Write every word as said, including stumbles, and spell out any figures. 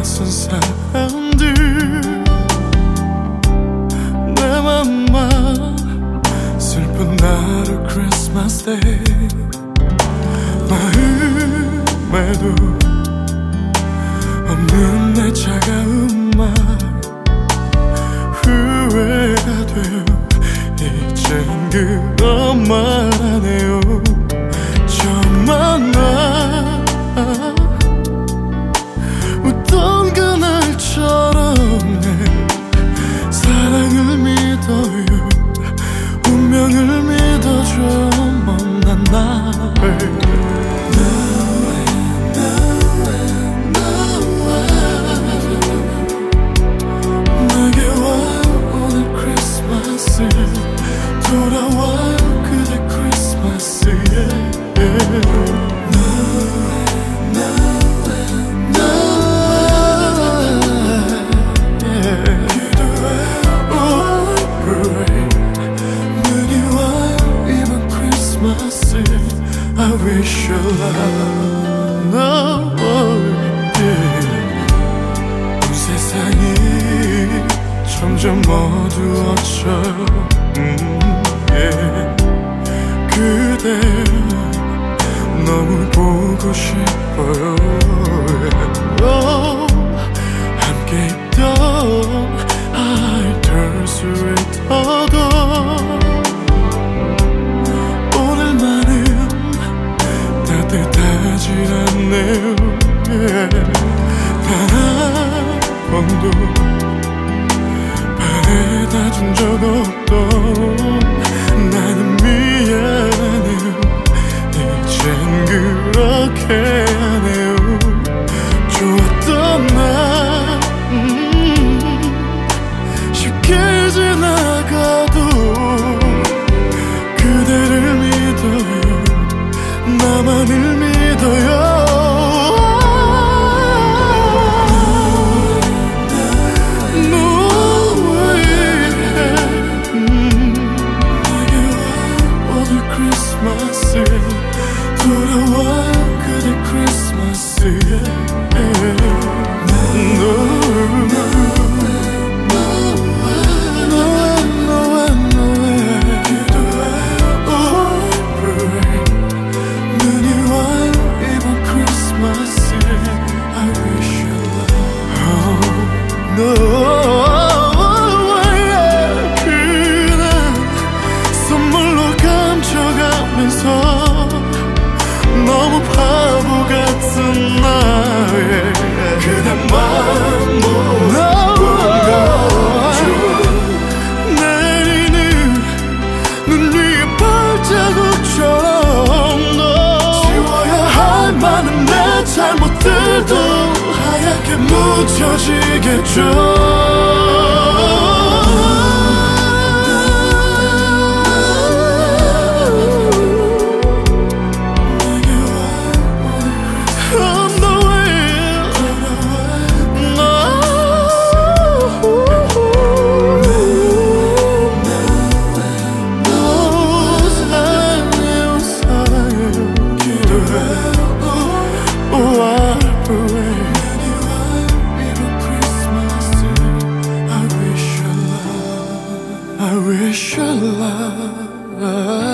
낯선 사람들 내 맘만 슬픈 하루 크리스마스 데이 마음에도 없는 내 차가운 말 후회가 돼요. 이젠 그런 말 안 해요. 저만 나 웃던 그날처럼 내 사랑을 믿어요. 운명을 믿어줘 못난 나를. 내게 와요 오늘 크리스마스 돌아와요 그대 크리스마스에 I wish you love, no, yeah. 온 세상이 점점 어두워져요. 음, yeah. 그대 너무 보고 싶어요. Oh, 함께 있던 아이들 스웨터도 따뜻하지 않네요. yeah. 단 한 번도 바래다 준 적 없던 나는 미안해요. 이젠 그렇게 하네요. 좋았던 날 음, 쉽게 지나가도 그대를 믿어요. 나만을 믿어요. 크리스마스 돌아와요 그대 크리스마스에 눈이 와요 이번 크리스마스 I wish you love. No. 너무 바보 같은 나의 그대만 보여줘. 내리는 눈 위에 발자국처럼 너 지워야 할 많은 내 잘못들도 하얗게 묻혀지겠죠. I wish you love.